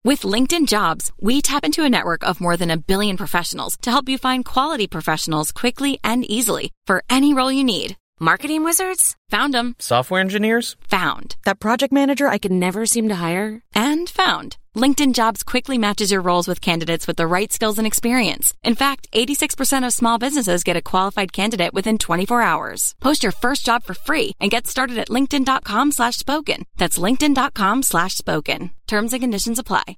With LinkedIn Jobs, we tap into a network of more than 1 billion professionals to help you find quality professionals quickly and easily for any role you need. Marketing wizards? Found them. Software engineers? Found. That project manager I could never seem to hire? And found. LinkedIn Jobs quickly matches your roles with candidates with the right skills and experience. In fact, 86% of small businesses get a qualified candidate within 24 hours. Post your first job for free and get started at linkedin.com/spoken. That's linkedin.com/spoken. Terms and conditions apply.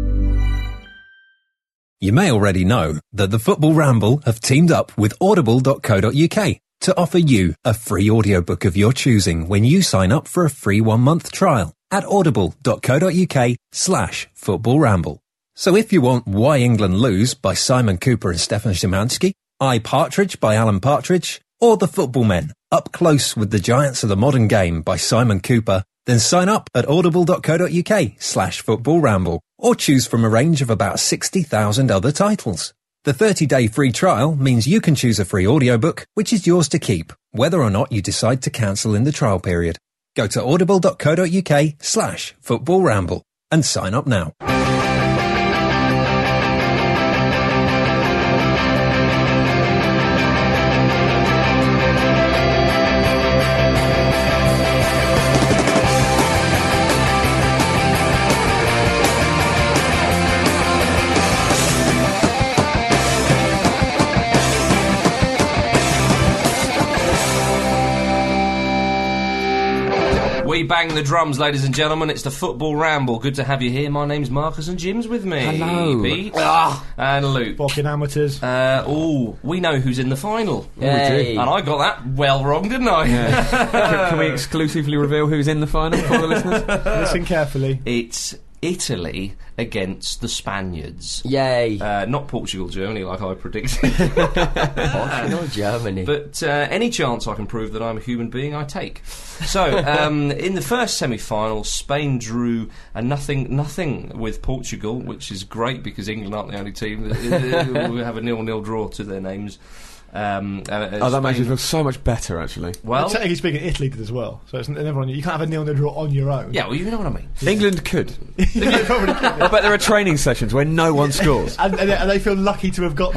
You may already know that the Football Ramble have teamed up with audible.co.uk to offer you a free audiobook of your choosing when you sign up for a free 1-month trial at audible.co.uk/Football Ramble. So if you want Why England Lose by Simon Cooper and Stefan Szymanski, I, Partridge by Alan Partridge, or The Football Men, Up Close with the Giants of the Modern Game by Simon Cooper, then sign up at audible.co.uk/Football Ramble, or choose from a range of about 60,000 other titles. The 30-day free trial means you can choose a free audiobook, which is yours to keep, whether or not you decide to cancel in the trial period. Go to audible.co.uk/Football Ramble and sign up now. We bang the drums, ladies and gentlemen. It's the Football Ramble. Good to have you here. My name's Marcus and Jim's with me. Hello. Pete. And Luke. Fucking amateurs. We know who's in the final. Yay. And I got that well wrong, didn't I? Yeah. Can we exclusively reveal who's in the final for the listeners? Listen carefully. It's Italy against the Spaniards. Yay. Not Portugal, Germany, like I predicted. Portugal, Germany. But any chance I can prove that I'm a human being, I take. So, in the first semi-final, Spain drew a nothing with Portugal, which is great because England aren't the only team that will have a 0-0 draw to their names. That makes it feel so much better, actually. Well, technically speaking, Italy did as well. So it's never on you. You can't have a 0-0 draw on your own. Yeah, well, you know what I mean. England could. They probably could. I bet there are training sessions where no one scores. and they feel lucky to have got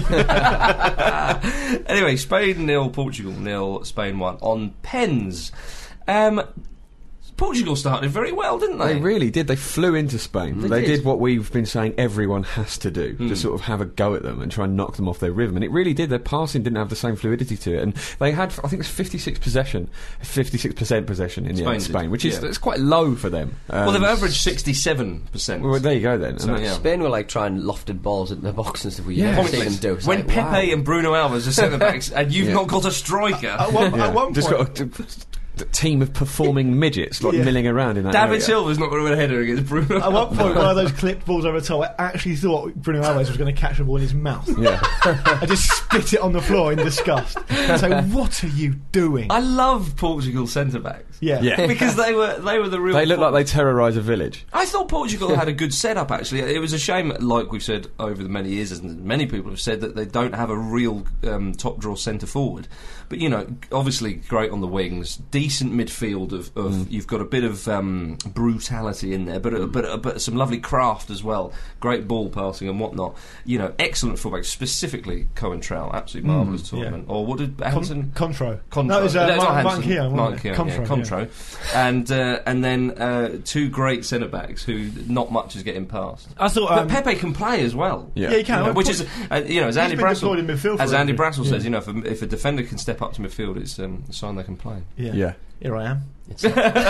0-0. Anyway, Spain 0, Portugal 0, Spain 1 on pens. Portugal started very well, didn't they? They really did. They flew into Spain. They did what we've been saying everyone has to do, to sort of have a go at them and try and knock them off their rhythm. And it really did. Their passing didn't have the same fluidity to it. And they had, I think it's 56% possession in the end, Spain, which is that's quite low for them. Well, they've averaged 67%. Well, there you go then. So, Spain were like trying lofted balls into the box and stuff we never see them do. It's when like, Pepe and Bruno Alves are centre-backs and you've not got a striker. At one point... Just got a team of performing midgets milling around in that David area. Silva's not going to win a header against Bruno Alves. At one point, one of those clipped balls over the top, I actually thought Bruno Alves was going to catch the ball in his mouth. Yeah. I just spit it on the floor in disgust. And say, what are you doing? I love Portugal centre-backs. Yeah. Because they were the real... They look like they terrorise a village. I thought Portugal had a good setup, actually. It was a shame, like we've said over the many years, and many people have said, that they don't have a real top-draw centre-forward. But, you know, obviously great on the wings, decent midfield of you've got a bit of brutality in there, but some lovely craft as well. Great ball passing and whatnot. You know, excellent fullback, specifically Coentrao, absolutely marvellous tournament. Or what did Hansen? Contro. No, it was Martin Keown, Contro. And then two great centre backs who not much is getting past. I thought, but Pepe can play as well. Yeah, he can. Which is, as Andy Brassel says, you know, if a defender can step up to midfield, it's a sign they can play. Yeah. Here I am. It's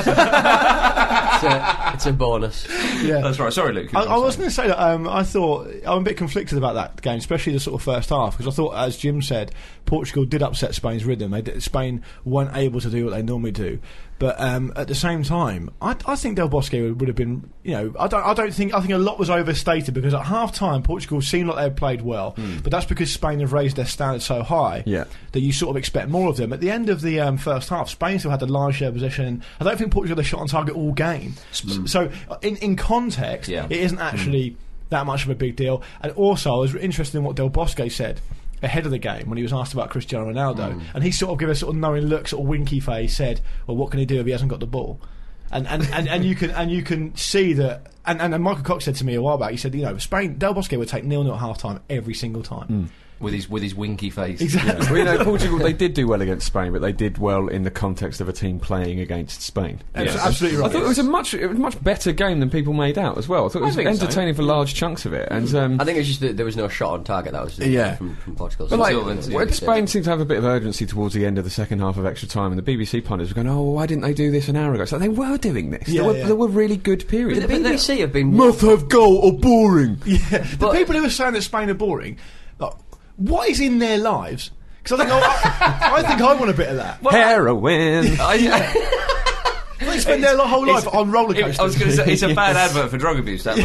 a bonus. Yeah, that's right. Sorry, Luke. I was going to say that I thought I'm a bit conflicted about that game, especially the sort of first half, because I thought, as Jim said, Portugal did upset Spain's rhythm. Spain weren't able to do what they normally do. But at the same time, I think Del Bosque would have been, you know, I think a lot was overstated, because at half time Portugal seemed like they had played well, but that's because Spain have raised their standards so high that you sort of expect more of them. At the end of the first half, Spain still had the large share of possession. I don't think Portugal had a shot on target all game. So in context, it isn't actually that much of a big deal. And also, I was interested in what Del Bosque said ahead of the game when he was asked about Cristiano Ronaldo, and he sort of gave a sort of knowing look, sort of winky face, said, well, what can he do if he hasn't got the ball? and you can see that. And Michael Cox said to me a while back, he said, Spain, Del Bosque would take 0-0 at half time every single time. With his winky face. Exactly. Well, Portugal, they did do well against Spain, but they did well in the context of a team playing against Spain. Yes. Absolutely right. I thought it was a much better game than people made out as well. I thought it was entertaining for large chunks of it. And I think it's just that there was no shot on target. That was from Portugal. But Spain seemed to have a bit of urgency towards the end of the second half of extra time, and the BBC pundits were going, "Oh, why didn't they do this an hour ago?" So they were doing this. There were really good periods. But the BBC have been must have goal or boring. Yeah, the people who are saying that Spain are boring. What is in their lives? Because I think I want a bit of that. Heroin. They spend their whole life on roller coasters. I was going to say it's a bad advert for drug abuse. That,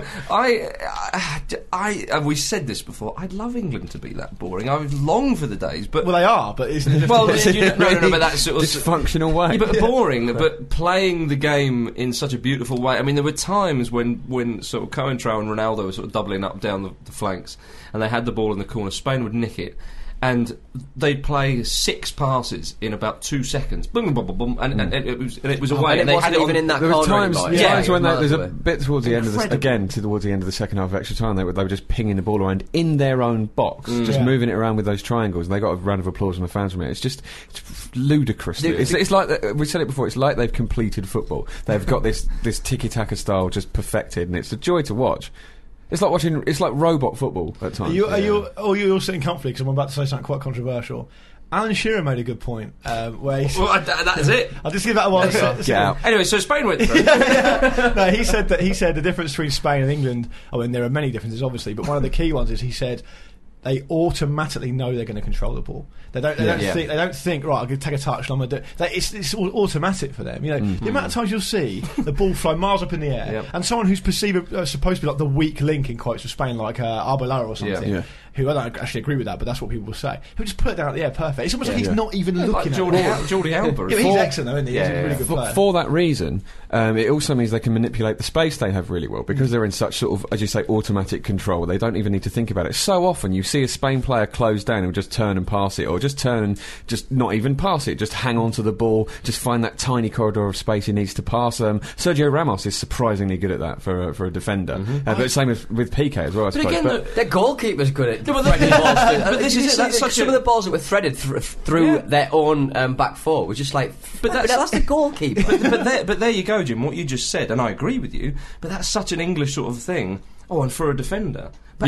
but we said this before. I'd love England to be that boring. I would long for the days, but they are. But isn't it? Well, no, but that sort of dysfunctional way. But boring. But playing the game in such a beautiful way. I mean, there were times when sort of Coentrao and Ronaldo were sort of doubling up down the flanks, and they had the ball in the corner. Spain would nick it. And they'd play 6 passes in about 2 seconds. Boom, boom, boom, boom, and it was away. And it wasn't even in that there were corner. times when there's a bit towards the end of towards the end of the second half of extra time, they were just pinging the ball around in their own box, just moving it around with those triangles. And they got a round of applause from the fans from it. It's ludicrous. It's like we said it before. It's like they've completed football. They've got this tiki-taka style just perfected, and it's a joy to watch. It's like robot football at times. Are you all sitting comfortably? Because I'm about to say something quite controversial. Alan Shearer made a good point where he that is it. I'll just give that a while. Get out. Anyway, so Spain went through. No, he said the difference between Spain and England. I mean, there are many differences, obviously, but one of the key ones is he said they automatically know they're going to control the ball. They don't think right. I'm going to take a touch. And I'm going to do it. It's all automatic for them. The amount of times you'll see the ball fly miles up in the air, and someone who's supposed to be like the weak link in quotes for Spain, like Arbeloa or something. Who I don't actually agree with that, but that's what people will say. He'll just put it down at the air, perfect. It's almost like he's not even looking at it. Jordi Alba. He's excellent, though, isn't he? He's a really good player. For that reason, it also means they can manipulate the space they have really well, because they're in such sort of, as you say, automatic control. They don't even need to think about it. So often you see a Spain player close down and just turn and pass it, or just turn and just not even pass it, just hang on to the ball, just find that tiny corridor of space he needs to pass. Sergio Ramos is surprisingly good at that for a defender. But same with Piqué as well, I suppose. Again, their goalkeeper's good at threading balls. But this is it. Some of the balls that were threaded through their own back four was just like. But that's the goalkeeper. but there you go, Jim. What you just said, and I agree with you. But that's such an English sort of thing. Oh, and for a defender. But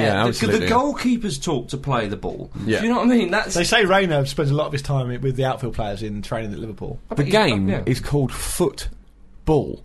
the goalkeepers talk to play the ball. Yeah. Do you know what I mean? They say Reina spends a lot of his time with the outfield players in training at Liverpool. The game is called football.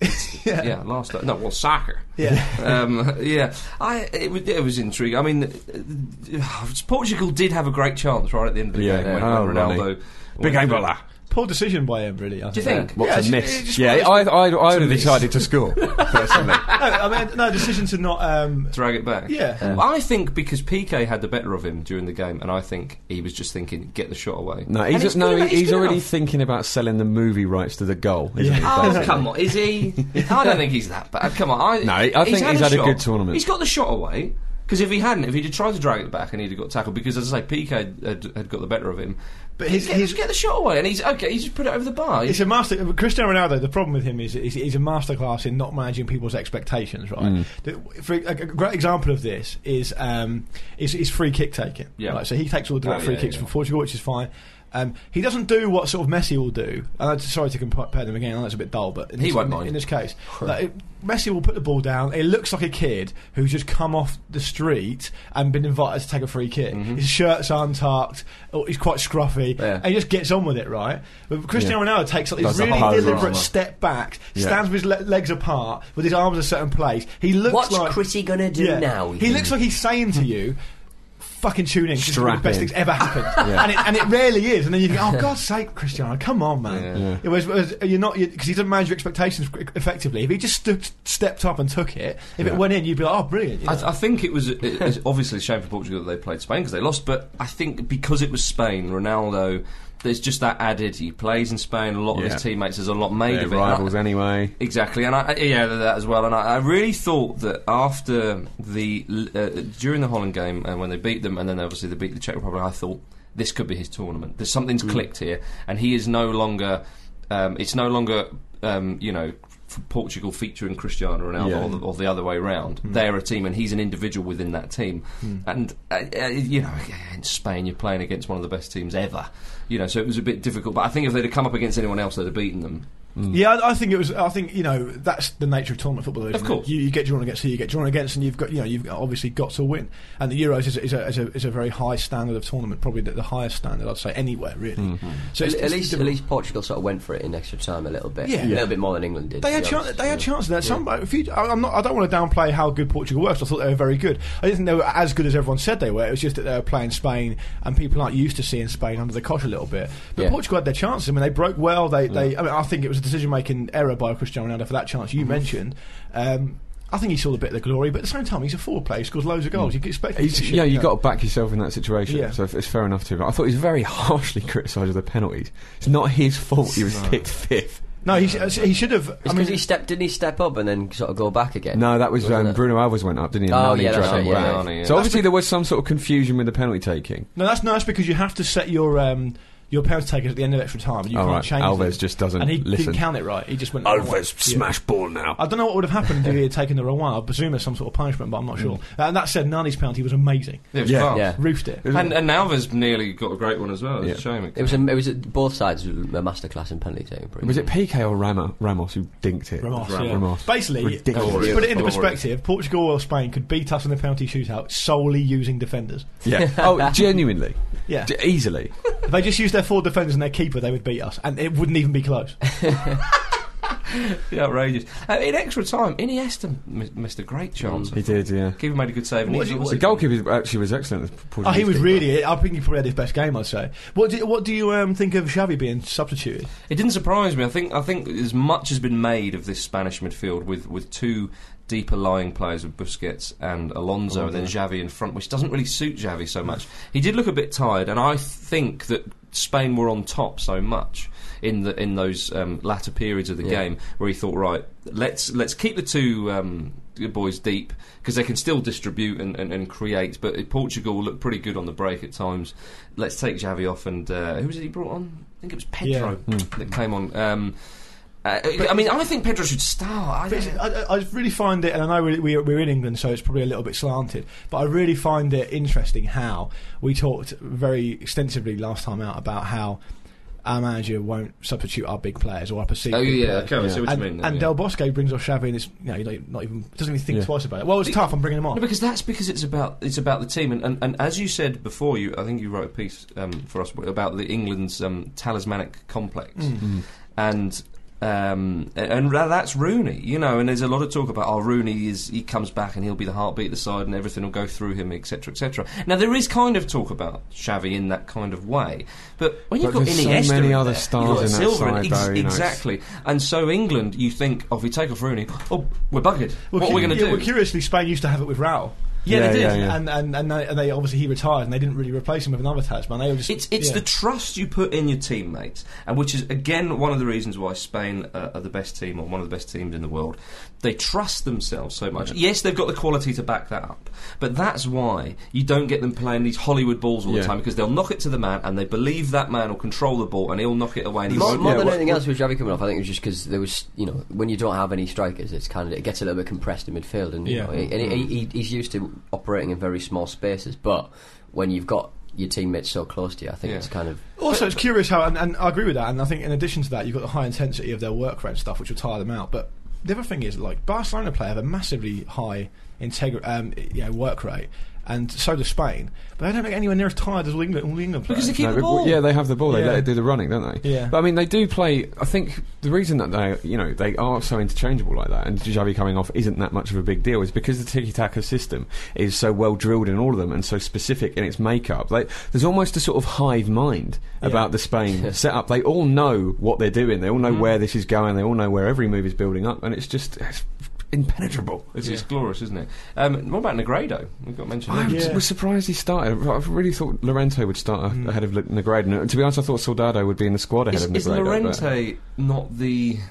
Soccer. Yeah. It was intriguing. I mean, Portugal did have a great chance right at the end of the game when Ronaldo. Big game, Bola. Poor decision by him, really. Do you think? What's a miss? I would have decided to score, personally. No, decision to not... drag it back? Yeah. I think because Piqué had the better of him during the game, and I think he was just thinking, get the shot away. No, he's already thinking about selling the movie rights to the goal, isn't he? Oh, come on, is he? I don't think he's that bad. Come on. I think he's had a good tournament. He's got the shot away. Because if he'd tried to drag it back and he'd have got tackled, because as I say, Piqué had got the better of him. But he's get the shot away, and he's just put it over the bar. It's a master. Cristiano Ronaldo. The problem with him is he's a masterclass in not managing people's expectations. Right. For a great example of this is free kick taking. Yeah. Right? So he takes all the direct free kicks for Portugal, which is fine. He doesn't do what sort of Messi will do. Sorry to compare them again. I know it's a bit dull, but he won't mind. In this case, Messi will put the ball down. It looks like a kid who's just come off the street and been invited to take a free kick. His shirt's untucked. He's quite scruffy, and he just gets on with it, right? But Cristiano Ronaldo takes this really deliberate step back, stands with his legs apart, with his arms in a certain place. He looks What's Chrissy gonna do now? He looks like he's saying to you, fucking tune in, this is the best thing's ever happened. And it rarely is. And then you think, oh, God's sake, Cristiano, come on, man. It was you're not, because he doesn't manage your expectations effectively. If he just stepped up and took it, if it went in, you'd be like, oh, brilliant. I think it was obviously a shame for Portugal that they played Spain because they lost, but I think because it was Spain, Ronaldo, there's just that added. He plays in Spain. A lot of his teammates. There's a lot made of it. Rivals anyway. Exactly, and that as well. And I really thought that after during the Holland game and when they beat them, and then obviously they beat the Czech Republic, I thought this could be his tournament. There's something's clicked here, and he is no longer. It's no longer Portugal featuring Cristiano Ronaldo or the other way around. They're a team, and he's an individual within that team. And in Spain, you're playing against one of the best teams ever. So it was a bit difficult. But I think if they'd have come up against anyone else, they'd have beaten them. Yeah, I think it was. I think that's the nature of tournament football. Of course, you get drawn against who you get drawn against, and you've obviously got to win. And the Euros is a very high standard of tournament, probably the highest standard I'd say anywhere really. So at least Portugal sort of went for it in extra time a little bit, a little bit more than England did. They had chances. I don't want to downplay how good Portugal were. I thought they were very good. I didn't think they were as good as everyone said they were. It was just that they were playing Spain, and people aren't used to seeing Spain under the cosh a little bit. But Portugal had their chances. I mean, they broke well. I think it was a decision-making error by Cristiano Ronaldo for that chance you mentioned. I think he saw a bit of the glory, but at the same time, he's a forward player. He scores loads of goals. You can expect. You got to back yourself in that situation. So it's fair enough to. But I thought he was very harshly criticised of the penalties. It's not his fault. He was picked fifth. No, he should have. Because didn't he step up and then sort of go back again? No, that was Bruno Alves went up, didn't he? And that's right. So obviously there was some sort of confusion with the penalty taking. No, that's because you have to set your penalty takers at the end of extra time, and you can't change Alves it. just doesn't and he listen. didn't count it right. He just went Alves smash ball now. I don't know what would have happened if he had taken the wrong one. I presume there's some sort of punishment, but I'm not sure. And that said, Nani's penalty was amazing. It was fast. Roofed it. And Alves nearly got a great one as well. It's a shame. It was both sides a masterclass in penalty taking. Was it Piqué or Ramos who dinked it? Ramos. Basically, to ridiculous. put it into perspective, Portugal or Spain could beat us in the penalty shootout solely using defenders. Yeah. Oh, genuinely. Yeah. Easily. If they just used their 4 defenders and their keeper, they would beat us, and it wouldn't even be close. Outrageous. In extra time, Iniesta missed a great chance. He did, yeah. Keeper made a good save. The goalkeeper actually was excellent. He was really. I think he probably had his best game, I'd say. What do you think of Xavi being substituted? It didn't surprise me. I think as much has been made of this Spanish midfield with 2 deeper lying players with Busquets and Alonso, and then Xavi in front, which doesn't really suit Xavi so much. He did look a bit tired, and I think that Spain were on top so much in those latter periods of the game where he thought, right, let's keep the 2 boys deep because they can still distribute and create, but Portugal looked pretty good on the break at times. Let's take Xavi off, and who was it he brought on? I think it was Pedro that came on. I think Pedro should start. I really find it, and I know we're in England, so it's probably a little bit slanted, but I really find it interesting how we talked very extensively last time out about how our manager won't substitute our big players or our perceived big players. Okay, I see what you mean. And Del Bosque brings off Xavi, and it's, doesn't even think twice about it. Well, it's tough. I'm bringing him on. No, because it's about the team, and as you said before, I think you wrote a piece for us about the England's talismanic complex, and that's Rooney, and there's a lot of talk about Rooney he comes back and he'll be the heartbeat of the side and everything will go through him, etc, etc. Now there is kind of talk about Xavi in that kind of way, but when you've got Iniesta, so many other stars in that side, though, exactly, and so England, you think, if we take off Rooney, we're buggered. What are we going to do? Well, curiously, Spain used to have it with Raul. Yeah, they did, and they obviously he retired, and they didn't really replace him with another talisman. They were just, it's the trust you put in your teammates, and which is again one of the reasons why Spain are the best team, or one of the best teams in the world. They trust themselves so much. Yes, they've got the quality to back that up, but that's why you don't get them playing these Hollywood balls all the time, because they'll knock it to the man, and they believe that man will control the ball, and he'll knock it away. And more than anything else with Xavi coming off, I think it was just because there was, when you don't have any strikers, it gets a little bit compressed in midfield, and he's used to operating in very small spaces, but when you've got your teammates so close to you, I think it's kind of... Also, it's curious how, and I agree with that, and I think in addition to that, you've got the high intensity of their work rate and stuff, which will tire them out, but the other thing is, like, Barcelona play have a massively high work rate, and so does Spain, but they don't get anywhere near as tired as all the England players. Because they keep the ball. Yeah, they have the ball. They let it do the running, don't they? Yeah. But I mean, they do play. I think the reason that they are so interchangeable like that, and Xavi coming off isn't that much of a big deal, is because the tiki-taka system is so well drilled in all of them and so specific in its makeup. There's almost a sort of hive mind about the Spain setup. They all know what they're doing. They all know where this is going. They all know where every move is building up, and it's impenetrable. It's glorious, isn't it? What about Negredo? We've got mentioned. I was surprised he started. I really thought Llorente would start ahead of Negredo. And to be honest, I thought Soldado would be in the squad ahead of Negredo. Is Llorente not the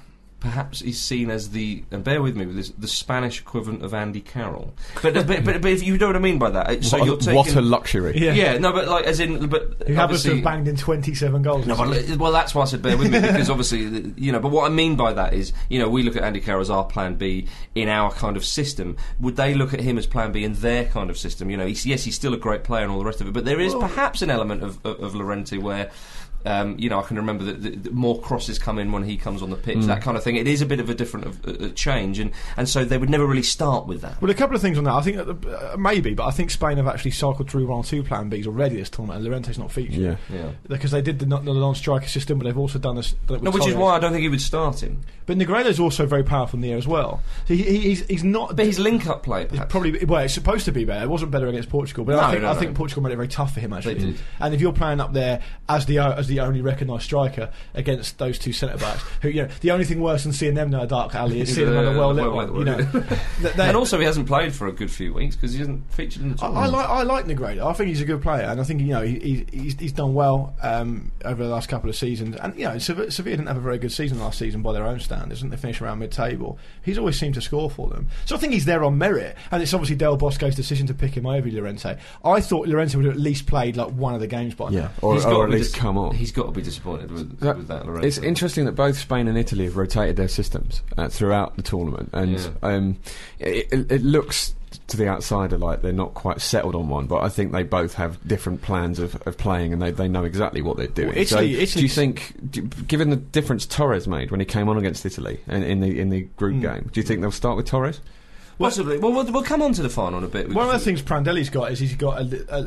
perhaps he's seen as and bear with me with this, the Spanish equivalent of Andy Carroll. But if you know what I mean by that, so you're taking, what a luxury. Yeah, no, but like as in, but who happens to have banged in 27 goals. No, well, that's why I said bear with me, because obviously, you know. But what I mean by that is, you know, we look at Andy Carroll as our Plan B in our kind of system. Would they look at him as Plan B in their kind of system? You know, he's still a great player and all the rest of it, but there is perhaps an element of Llorente where. You know, I can remember that more crosses come in when he comes on the pitch, that kind of thing. It is a bit of a different change, and so they would never really start with that. Well, a couple of things on that. I think maybe, but I think Spain have actually cycled through 1 or 2 Plan Bs already this tournament, and Llorente's not featured. Yeah. Because they did the non-striker system, but they've also done this. Which is why I don't think he would start him. But Negreira's also very powerful in the air as well. So he's not. But his link-up play, perhaps. Probably, well, it's supposed to be better. It wasn't better against Portugal, but I think Portugal made it very tough for him actually. They did. And if you're playing up there as the only recognised striker against those 2 centre backs, who, you know, the only thing worse than seeing them in a dark alley is seeing them in a well-lit one. You know, and also he hasn't played for a good few weeks because he hasn't featured in the tournament. I like Negreira. I think he's a good player, and I think, you know, he's done well over the last couple of seasons. And, you know, Sevilla didn't have a very good season last season by their own standards, and they finished around mid-table. He's always seemed to score for them, so I think he's there on merit. And it's obviously Del Bosco's decision to pick him over Llorente. I thought Llorente would have at least played like one of the games by now. Or at least come on. He's got to be disappointed with that Llorente. It's interesting that both Spain and Italy have rotated their systems throughout the tournament, and it looks to the outsider like they're not quite settled on one, but I think they both have different plans of playing, and they know exactly what they're doing. Well, do you think, given the difference Torres made when he came on against Italy in the group game, do you think they'll start with Torres? Possibly. Well, we'll come on to the final in a bit. One of the things Prandelli's got is he's got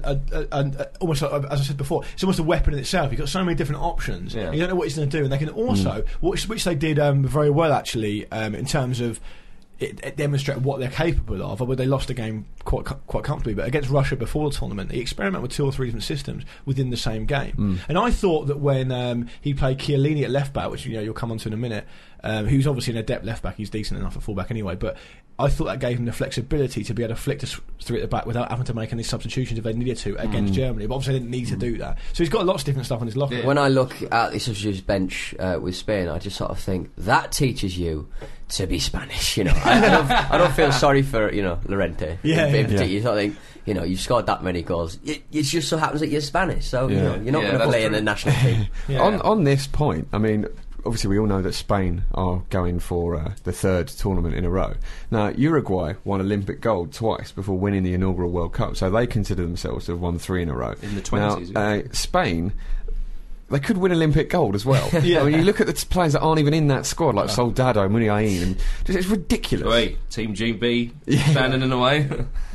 almost like, as I said before, it's almost a weapon in itself. He's got so many different options. Yeah. You don't know what he's going to do, and they can also, which they did very well actually, in terms of it demonstrated what they're capable of. Although they lost the game quite comfortably, but against Russia before the tournament, they experimented with 2 or 3 different systems within the same game. And I thought that when he played Chiellini at left back, which, you know, you'll come on to in a minute, who's obviously an adept left back, he's decent enough at full back anyway, but I thought that gave him the flexibility to be able to flick through at the back without having to make any substitutions if they needed to against Germany. But obviously they didn't need to do that. So he's got lots of different stuff on his locker. When I look at the substitutes bench with Spain, I just sort of think that teaches you to be Spanish. You know, I don't feel sorry for, you know, Llorente. You sort of think, you know, you've scored that many goals. It just so happens that you're Spanish, so you know, you're not going to play in the national team. On this point, I mean, obviously we all know that Spain are going for the 3rd tournament in a row. Now, Uruguay won Olympic gold twice before winning the inaugural World Cup, so they consider themselves to have won 3 in a row. In the 20s. Now, Spain, they could win Olympic gold as well. I mean, you look at the players that aren't even in that squad, like Soldado, Muniain, and it's ridiculous. Wait, Team GB standing in the way.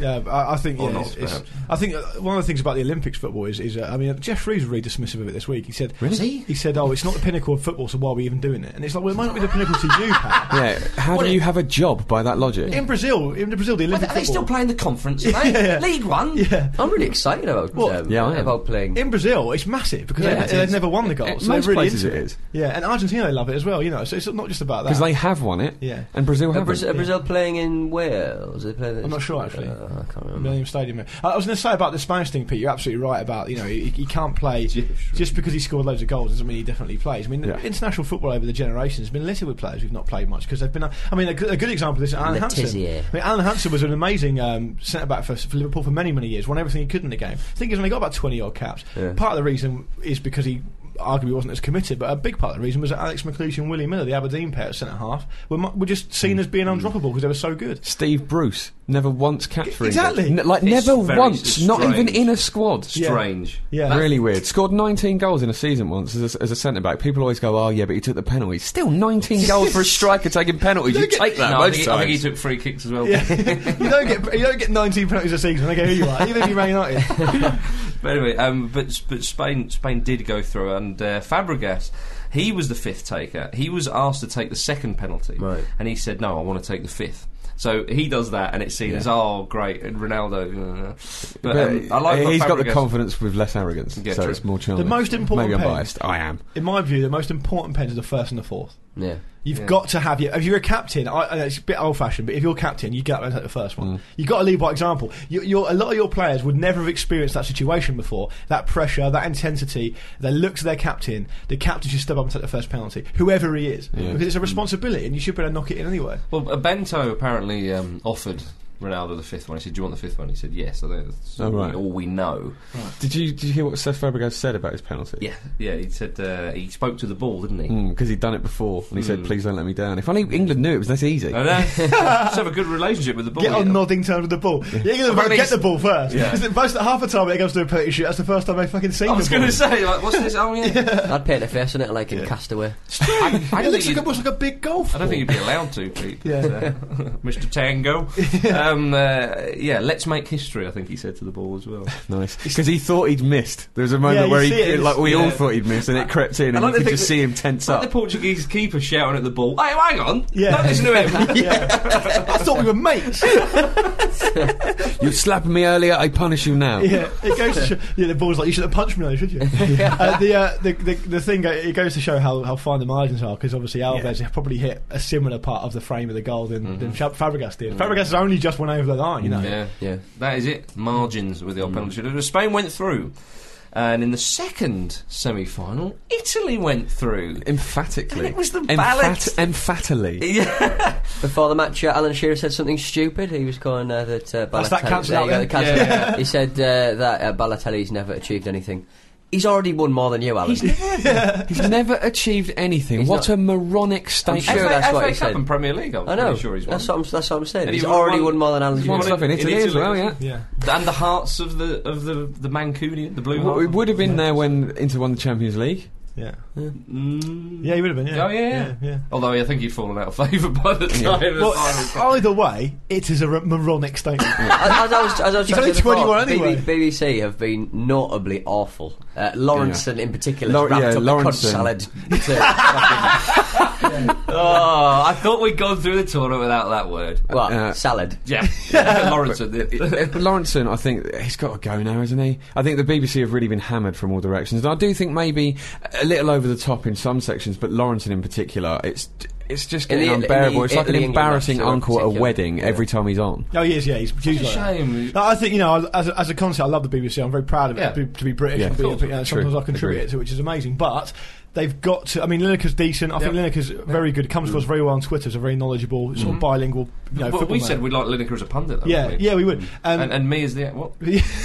I think. I think one of the things about the Olympics football is I mean, Jeff Reeves was really dismissive of it this week. He said, "Really?" He said, "Oh, it's not the pinnacle of football, so why are we even doing it?" And it's like, well, it might not be the pinnacle to you, Pat. Yeah. How do you have a job by that logic? In Brazil, the Olympic football. Are they still playing the conference? League One. Yeah. I'm really excited about playing in Brazil. It's massive because they've never won the gold. Most really places it is. Yeah, and Argentina, they love it as well, you know, so it's not just about that. Because they have won it, yeah. And Brazil haven't. Brazil playing in Wales? Are they playing I'm not sure, actually. I can't remember. Millennium Stadium. I was going to say about the Spanish thing, Pete, you're absolutely right about, you know, he can't play just because he scored loads of goals doesn't mean he definitely plays. I mean, international football over the generations has been littered with players who've not played much because they've been, I mean, a good example of this is Alan Hansen. I mean, Alan Hansen was an amazing centre-back for Liverpool for many, many years, won everything he could in the game. I think he's only got about 20-odd caps. Yeah. Part of the reason is because he arguably wasn't as committed, but a big part of the reason was that Alex McLeish and Willie Miller, the Aberdeen pair at centre-half, were just seen as being undroppable because they were so good. Steve Bruce never once capped for England. Exactly. Never once. Not even in a squad. Strange. Yeah. Really weird. Scored 19 goals in a season once as a centre-back. People always go, oh yeah, but he took the penalties. Still 19 goals for a striker taking penalties. You take that most times. I think he took free kicks as well. Yeah. you don't get 19 penalties a season. I don't care who you are, even if you're Man United. But anyway, but Spain did go through, and Fabregas, he was the fifth taker. He was asked to take the second penalty, right. And he said, "No, I want to take the fifth." So he does that, and it's seen as, oh, great, and Ronaldo. But I like he's got the confidence with less arrogance, so it's more charming. The most important Maybe I'm pen, biased. I am. In my view, the most important pens are the first and the fourth. Yeah. You've got to have if you're a captain, it's a bit old-fashioned, but if you're captain, you get up and take the first one. You've got to lead by example. A lot of your players would never have experienced that situation before. That pressure, that intensity. They look to their captain. The captain should step up and take the first penalty, whoever he is, because it's a responsibility, and you should be able to knock it in anyway. Well, Bento apparently offered Ronaldo the fifth one. He said, "Do you want the fifth one?" He said, "Yes." I think that's all we know. Right. Did you hear what Cesc Fabregas said about his penalty? Yeah. He said he spoke to the ball, didn't he? Because he'd done it before, and he said, "Please don't let me down." If only England knew it was that easy. I know. Just have a good relationship with the ball. Get on nodding terms with the ball. England get the ball first. Yeah. Most half the time when it comes to a penalty shoot, that's the first time they've fucking seen the ball. I was going to say, like, what's this? Oh yeah. I'd paint a face on it like in Castaway. It looks like a big golf. I don't think you'd be allowed to, Pete. Mr. Tango. Let's make history, I think he said to the ball as well. Nice. Because he thought he'd missed. There was a moment where we all thought he'd missed, and it crept in, and you could just see him tense up. The Portuguese keeper shouting at the ball, "Hey, hang on! Don't listen to him!" I thought we were mates. You slapped me earlier, I punish you now. Yeah, it goes to show, the ball's like, you should have punched me earlier, should you? The thing, it goes to show how fine the margins are, because obviously Alves probably hit a similar part of the frame of the goal than Fabregas did. Fabregas has only just went over the line, you know. Yeah, that is it. Margins with the old penalty shooter. Spain went through, and in the second semi-final, Italy went through emphatically. And it was the emphatically. Yeah. Before the match, Alan Shearer said something stupid. He was calling that Balotelli. That's that cancel out. He said that Balotelli's never achieved anything. He's already won more than you, Alan. He's never achieved anything. What a moronic statement. I'm sure that's what he said. In Premier League, I know. Sure he's won. That's what I'm saying. He's already won more than Alan. He's won stuff in Italy as well, yeah. And the hearts of the Mancunian, the Blue Hearts. It would have been there when Inter won the Champions League. Yeah, he would have been. Yeah. Oh yeah. Although I think he'd fallen out of favour by the time. Well, either way, it is a moronic statement. As I was He's only 21 anyway. BBC have been notably awful. Lawrenson in particular wrapped up the cunt salad. I thought we'd gone through the tournament without that word. What? Salad. Yeah. Lawrenson. Lawrenson, I think he's got to go now, hasn't he? I think the BBC have really been hammered from all directions. And I do think maybe a little over the top in some sections, but Lawrenson in particular, it's just getting unbearable. It's like an embarrassing uncle at a wedding every time he's on. Oh, he is, yeah. He's huge. It's a shame. No, I think, as a concept, I love the BBC. I'm very proud of it to be British. Yeah, and sometimes I contribute to it, which is amazing. But they've got to. I mean, Lineker's decent. I think Lineker's very good. Comes across very well on Twitter. He's a very knowledgeable, sort of bilingual. But we said we'd like Lineker as a pundit. Though, yeah, we would. And me as the what?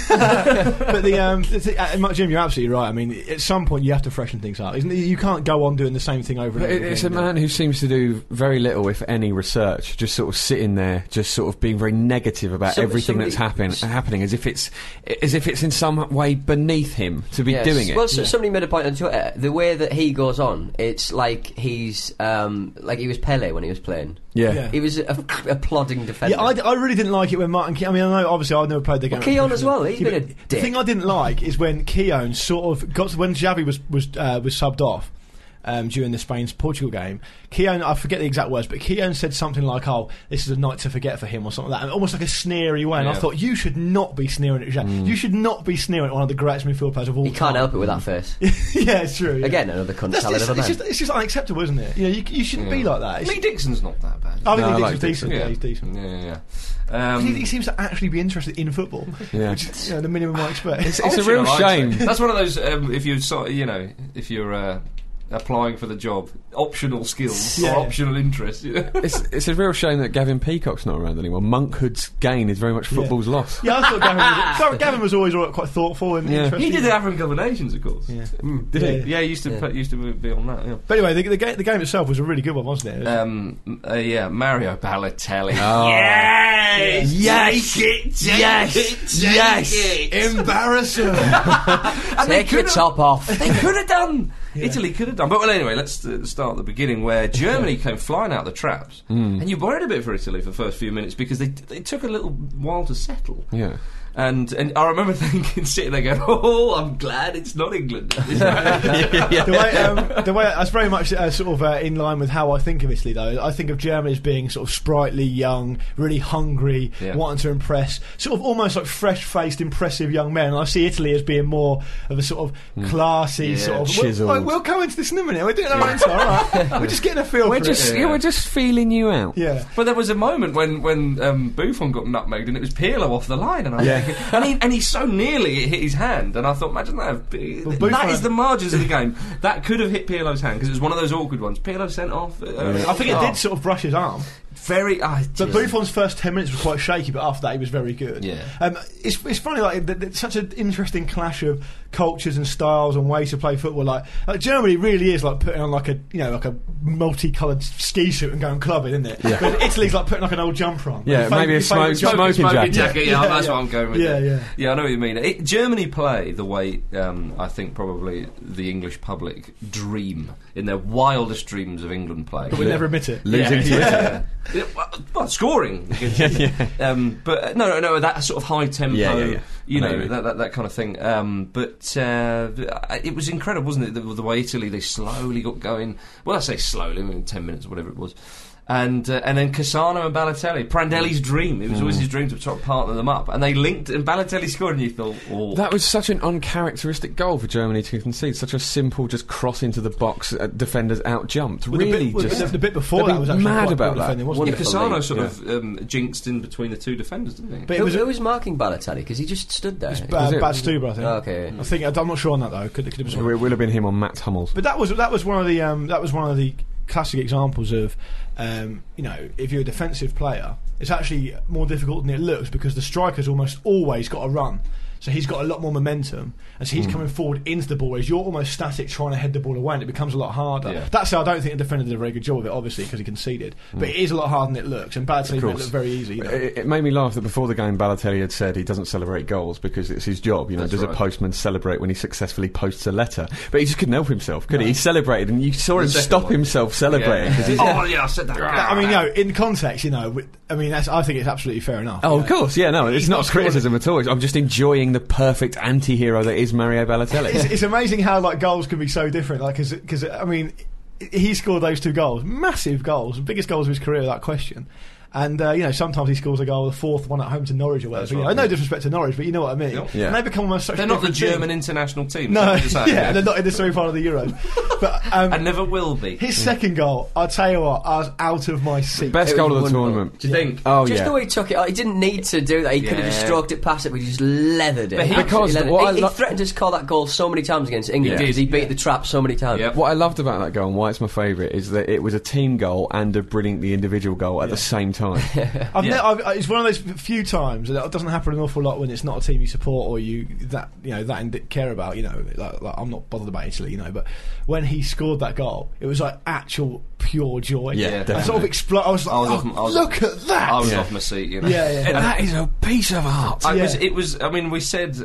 But Jim, you're absolutely right. I mean, at some point you have to freshen things up. You can't go on doing the same thing over and over again. It's a man who seems to do very little, if any, research. Just sort of sitting there, just sort of being very negative about everything that's happening, as if it's in some way beneath him to be doing it. Well, somebody made a point on Twitter. The way that he goes on, it's like he's like he was Pele when he was playing. Yeah. He was a plodding defender. Yeah, I really didn't like it when Martin Keown... I mean, I know, obviously, I've never played the game. Keown as well, he's been a dick. The thing I didn't like is when Keown sort of got... When Xavi was subbed off during the Spain-Portugal game, Keown, I forget the exact words, but Keown said something like, "Oh, this is a night to forget for him," or something like that, almost like a sneery way. And I thought, you should not be sneering at Xavi. You should not be sneering at one of the greatest midfield players of all time. He can't help it with that face. Yeah, it's true. Yeah. Again, another cunt salad of a man. It's just unacceptable, isn't it? You shouldn't be like that. Lee Dixon's not that bad. I think Lee Dixon's decent. Yeah, he's decent. Yeah. He seems to actually be interested in football, which is the minimum I expect. It's a real shame. That's one of those. If you're applying for the job, optional skills or optional interests. It's a real shame that Gavin Peacock's not around anymore. Monkhood's gain is very much football's loss. Yeah, I thought Gavin was always quite thoughtful and interesting. He did the African Cup of Nations, of course. Yeah. Did he? Yeah, he used to be on that. Yeah. But anyway, the game itself was a really good one, wasn't it? Mario Balotelli. Oh. Yes! Embarrassing. Take your top off. They could have done. Italy could have done. But anyway, let's start at the beginning, where Germany came flying out the traps, and you worried a bit for Italy for the first few minutes because they took a little while to settle. Yeah. And I remember sitting there going, "Oh, I'm glad it's not England." The way that's very much sort of in line with how I think of Italy, though. I think of Germany as being sort of sprightly, young, really hungry, wanting to impress, sort of almost like fresh-faced, impressive young men. And I see Italy as being more of a sort of classy, sort of chiseled. We'll go into this in a minute. We're doing our own time, all right? We're just getting a feel. We're just feeling you out. Yeah. But there was a moment when Buffon got nutmegged and it was Pirlo off the line, and I was thinking, and he so nearly hit his hand, and I thought, imagine that. That is the margins of the game. That could have hit Pirlo's hand because it was one of those awkward ones. Pirlo sent off. I think it did sort of brush his arm. But Buffon's first 10 minutes was quite shaky, but after that he was very good. Yeah. It's funny, like it's such an interesting clash of cultures and styles and ways to play football. Like Germany really is like putting on like a multicoloured ski suit and going clubbing, isn't it? Yeah. But Italy's like putting like an old jumper on. Yeah, maybe a smoking jacket. Yeah, that's what I'm going with. Yeah, I know what you mean. Germany play the way I think probably the English public dream in their wildest dreams of England play. But we never admit it. Losing to Italy. Well, scoring. But no, that sort of high tempo, you know, that kind of thing. But it was incredible, wasn't it? The way Italy, they slowly got going. Well, I say slowly, I mean 10 minutes or whatever it was. And then Cassano and Balotelli, Prandelli's dream. It was always his dream to try to partner them up. And they linked, and Balotelli scored, and you thought, oh. That was such an uncharacteristic goal for Germany to concede. Such a simple, just cross into the box, defenders out-jumped. Really, the bit before that was actually mad about that. Cassano sort of jinxed in between the two defenders, didn't he? But who was marking Balotelli? Because he just stood there. Bad Stuber, I think. Oh, okay. I'm not sure on that, though. It would have been him on Matt Hummels. But that was one of the classic examples of, if you're a defensive player, it's actually more difficult than it looks because the striker's almost always got to run. So he's got a lot more momentum, and so he's coming forward into the ball, whereas you're almost static trying to head the ball away, and it becomes a lot harder. Yeah. That's how I don't think the defender did a very good job of it, obviously, because he conceded. But it is a lot harder than it looks, and Balotelli made it look very easy. You know? It made me laugh that before the game, Balotelli had said he doesn't celebrate goals because it's his job. Does a postman celebrate when he successfully posts a letter? But he just couldn't help himself, could he? He celebrated, and you saw him stop himself celebrating. I said that. I mean, in context, I think it's absolutely fair enough. Oh, of course, it's not criticism at all. I'm just enjoying the perfect anti-hero that is Mario Balotelli. It's amazing how goals can be so different. Because I mean, he scored those 2 goals, massive goals, biggest goals of his career, without question. And sometimes he scores a goal, the 4th one at home to Norwich or whatever. No disrespect to Norwich, but you know what I mean. Yeah. And they become almost such. They're not the German international team. No, they're not in the semi-final of the Euros. But and never will be. His second goal, I'll tell you what, I was out of my seat. Best goal of the tournament. Do you think? Oh, just the way he took it. He didn't need to do that. He could have just stroked it past it, but he just leathered it. He threatened to score that goal so many times against England because he beat the trap so many times. Yep. What I loved about that goal and why it's my favourite is that it was a team goal and a brilliantly individual goal at the same time. It's one of those few times, and it doesn't happen an awful lot when it's not a team you support or that care about. I'm not bothered about Italy, but when he scored that goal, it was like actual pure joy. Yeah, I sort of exploded. I was like, look at that! I was off my seat. Yeah. That is a piece of art. It was. I mean, we said.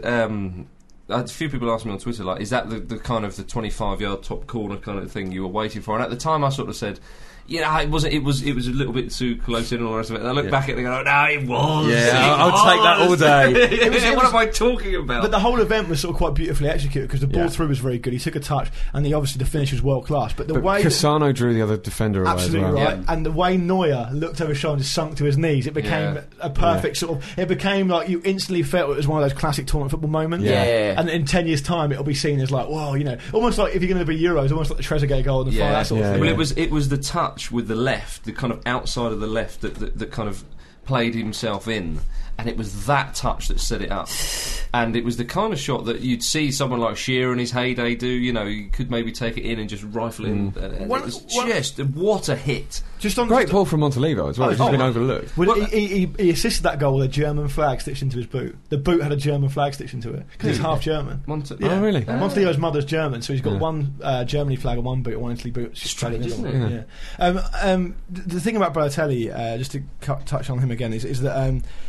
A few people asked me on Twitter, is that the kind of the 25-yard top corner kind of thing you were waiting for? And at the time, I sort of said. It wasn't. It was a little bit too close in and all the rest of it. And I look back at it and go, no, it was. Yeah, I'll take that all day. What am I talking about? But the whole event was sort of quite beautifully executed because the ball through was very good. He took a touch, and obviously the finish was world class. But the way Cassano drew the other defender away. Absolutely as well. right. Yeah. And the way Neuer looked over his shoulder and sunk to his knees, it became a perfect sort of. It became like you instantly felt it was one of those classic tournament football moments. Yeah. And in 10 years' time, it'll be seen as like, wow, almost like if you're going to be Euros, almost like the Trezeguet goal in the final. That sort of thing. Well, it was the touch with the left. The kind of outside of the left that kind of played himself in, and it was that touch that set it up. And it was the kind of shot that you'd see someone like Shearer in his heyday do. You could maybe take it in and just rifle it in. And it was just what a hit. Great ball from Montolivo as well. It's just been overlooked. Well, he assisted that goal with a German flag stitched into his boot. The boot had a German flag stitched into it because he's half German. Oh, really? Montolivo's mother's German, so he's got one Germany flag and one boot, one Italy boot. Strange, isn't it? The thing about Balotelli, just to touch on him again, is that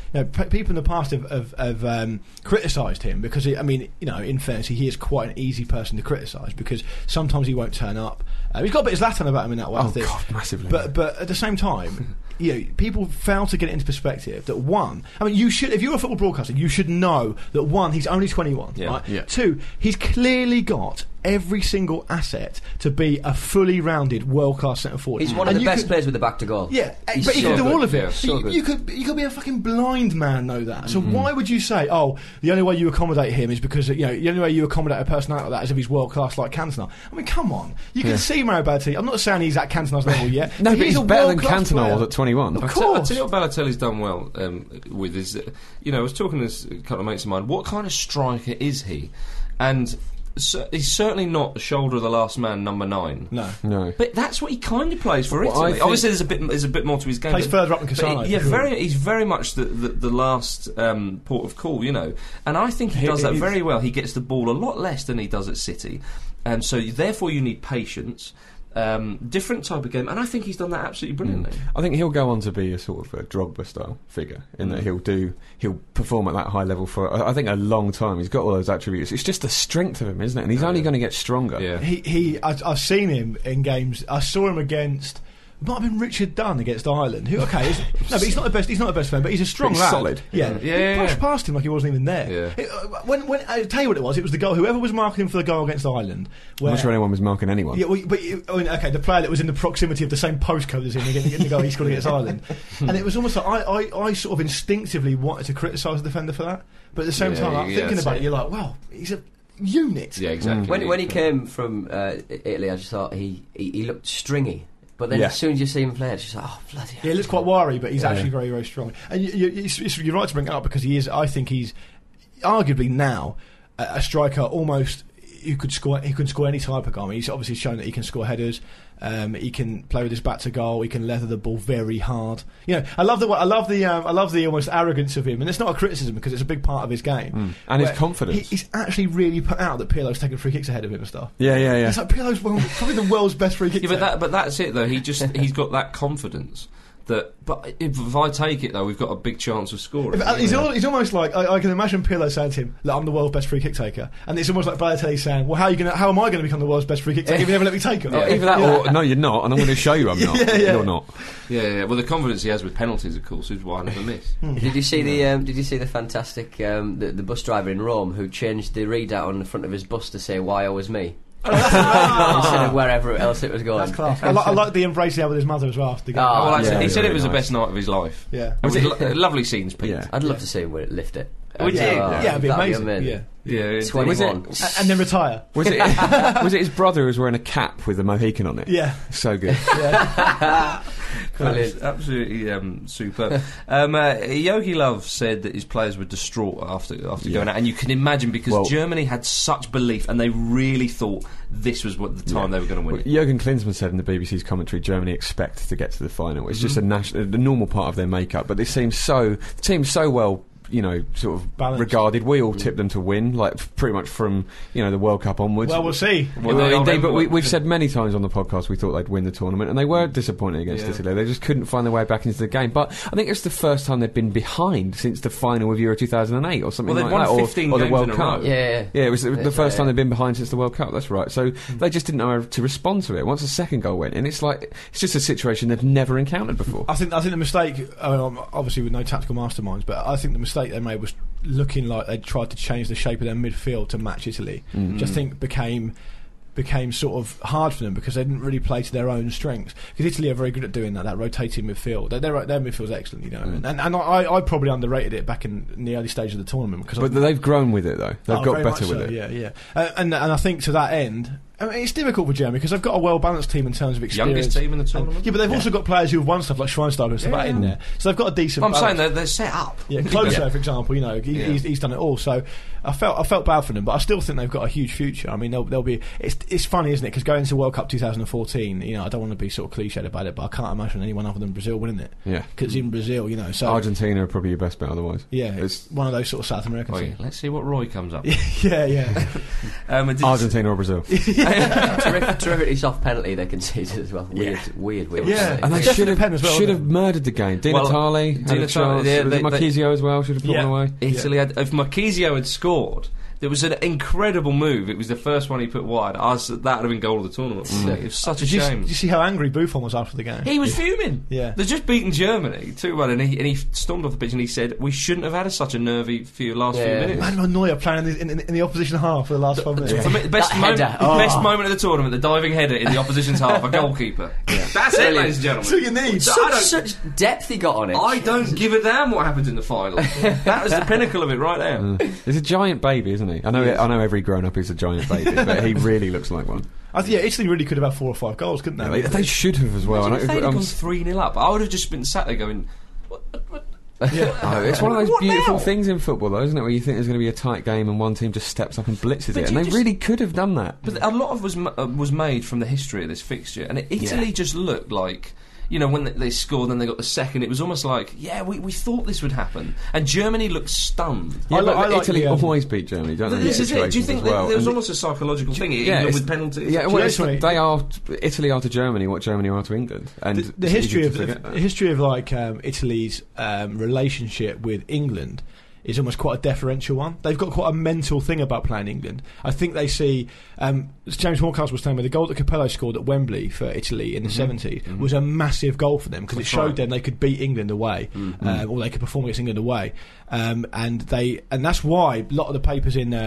people in the past have criticised him because, in fairness, he is quite an easy person to criticise because sometimes he won't turn up. He's got a bit of Zlatan about him in that way, I think. God, massively. But at the same time, people fail to get it into perspective that one, you should, if you're a football broadcaster, you should know that one, he's only 21, right? Yeah. Two, he's clearly got every single asset to be a fully rounded world-class centre forward. He's one of the best players with the back to goal. Yeah, but he can do all of it. Yeah, so you could be a fucking blind man, know that. So why would you say, the only way you accommodate him is because the only way you accommodate a personality like that is if he's world-class like Cantona? I mean, come on, you can see Mario Balotelli. I'm not saying he's at Cantona's level yet. No, but he's better than Cantona was at 21. Of course. I'll tell you what Balotelli's done well with is, I was talking to a couple of mates of mine. What kind of striker is he? And so he's certainly not the shoulder of the last man, number 9. No. But that's what he kind of plays for Italy. Obviously, there's a bit more to his game. Plays further up than Cassano. He's very much the last port of call, And I think he does that very well. He gets the ball a lot less than he does at City, and so therefore you need patience. Different type of game, and I think he's done that absolutely brilliantly. I think he'll go on to be a sort of a Drogba style figure in that he'll perform at that high level for I think a long time. He's got all those attributes. It's just the strength of him, isn't it? And he's only going to get stronger. Yeah. I've seen him in games. I saw him against. It might have been Richard Dunn against Ireland. But he's not the best. He's not the best fan, but he's a strong lad. Solid. Yeah. He pushed past him like he wasn't even there. Yeah. When I tell you what it was the goal. Whoever was marking him for the goal against Ireland. I'm not sure anyone was marking anyone. Yeah, the player that was in the proximity of the same postcode as him getting the goal he scored against Ireland, and it was almost like I sort of instinctively wanted to criticise the defender for that, but at the same time, thinking about it, you're like, well, he's a unit. Yeah, exactly. When he came from Italy, I just thought he looked stringy. But then as soon as you see him play, it's just like, bloody hell. Yeah, he looks quite wiry, but he's actually very, very strong. And you're right to bring it up because I think he's arguably now a striker almost who could score any type of goal. I mean, he's obviously shown that he can score headers. He can play with his back to goal. He can leather the ball very hard. I love the almost arrogance of him, and it's not a criticism because it's a big part of his game and his confidence. He's actually really put out that Pirlo's taken free kicks ahead of him and stuff. Yeah. It's like Pirlo's probably the world's best free kick. Yeah, but that's it though. He's got that confidence. But if I take it though, we've got a big chance of scoring. He's almost like I can imagine Pirlo saying to him, "Look, I'm the world's best free kick taker," and it's almost like Balotelli saying, "Well, how am I going to become the world's best free kick taker if you never let me take it?" Either that or no, you're not, and I'm going to show you I'm not. You're not. Yeah. Well, the confidence he has with penalties, of course, is why I never miss. Did you see the fantastic the bus driver in Rome who changed the readout on the front of his bus to say "Why always me"? Instead of wherever else it was going. That's class. I like the embrace he had with his mother as well after the game. He said it was the best night of his life. Yeah, it was lovely scenes, Pete. I'd love to see him lift it. Would you? Yeah, it'd be amazing. Yeah, 21. And then retire. Was it his brother who was wearing a cap with a Mohican on it? Yeah. So good. Brilliant. Absolutely superb. Yogi Löw said that his players were distraught after going out, and you can imagine because Germany had such belief and they really thought this was what the time they were going to win it. Jürgen Klinsmann said in the BBC's commentary, Germany expect to get to the final. It's just the normal part of their makeup, but it seems so well sort of balanced. Regarded. We all tipped them to win, like pretty much from the World Cup onwards. Well, we'll see. Indeed, but we've said many times on the podcast we thought they'd win the tournament, and they were disappointed against Italy. They just couldn't find their way back into the game. But I think it's the first time they've been behind since the final of Euro 2008 or something like that. Well, they've won 15 or the games World in a Cup. row. Yeah, it was the first time they've been behind since the World Cup. That's right. So they just didn't know how to respond to it. Once the second goal went in, it's just a situation they've never encountered before. I think the mistake, obviously with no tactical masterminds, but I think the mistake they made was looking like they tried to change the shape of their midfield to match Italy, which I think became sort of hard for them because they didn't really play to their own strengths. Because Italy are very good at doing that rotating midfield. Their midfield's excellent, and I probably underrated it back in the early stage of the tournament. But they've grown with it though. They've got better with it. Yeah. And I think to that end, I mean, it's difficult for Germany because they've got a well-balanced team in terms of experience. Youngest team in the tournament. But they've also got players who have won stuff like Schweinsteiger and stuff in there. So they've got a decent balance. I'm saying they're set up. Yeah, Klose, for example, he's done it all. So I felt bad for them, but I still think they've got a huge future. I mean, they'll be. It's funny, isn't it? Because going to World Cup 2014, I don't want to be sort of cliched about it, but I can't imagine anyone other than Brazil winning it. Yeah, because in Brazil, so Argentina are probably your best bet otherwise. Yeah, it's one of those sort of South American teams. Let's see what Roy comes up. Yeah. Argentina or Brazil. Terrifically soft penalty they conceded as well. Weird. Yeah, and they should have murdered the game. Di Natale had a chance. Marchisio as well should have put one away. Italy had, if Marchisio had scored, there was an incredible move. It was the first one he put wide. That would have been goal of the tournament. It was such a shame. Did you see how angry Buffon was after the game? He was fuming. Yeah, they'd just beaten Germany 2-1, and he stormed off the pitch and he said, "We shouldn't have had such a nervy last few minutes." Manuel Neuer playing in the opposition half for the last 5 minutes. For me, best moment of the tournament, the diving header in the opposition's half, a goalkeeper. That's it, ladies and gentlemen. That's all you need. Such depth he got on it. I don't give a damn what happens in the final. That was the pinnacle of it right there. He's a giant baby, isn't he? I know every grown-up is a giant baby, but he really looks like one. Italy really could have had 4 or 5 goals, couldn't they? They should have as well. If they'd gone 3-0 up, I would have just been sat there going, what? Yeah. It's one of those beautiful things in football, though, isn't it? Where you think there's going to be a tight game and one team just steps up and blitzes it, and they really could have done that. But a lot of was made from the history of this fixture, and Italy just looked like, you know, when they scored and they got the second, it was almost like, we thought this would happen. And Germany looked stunned. Yeah, I like Italy always beat Germany, don't they? This is it. Do you think there was almost a psychological thing, England with penalties? Yeah, well, Italy are to Germany what Germany are to England. And the history of like Italy's relationship with England is almost quite a deferential one. They've got quite a mental thing about playing England. I think they see, as James Horncastle was saying, the goal that Capello scored at Wembley for Italy in the 70s was a massive goal for them, because it showed them they could beat England away, or they could perform against England away. And that's why a lot of the papers in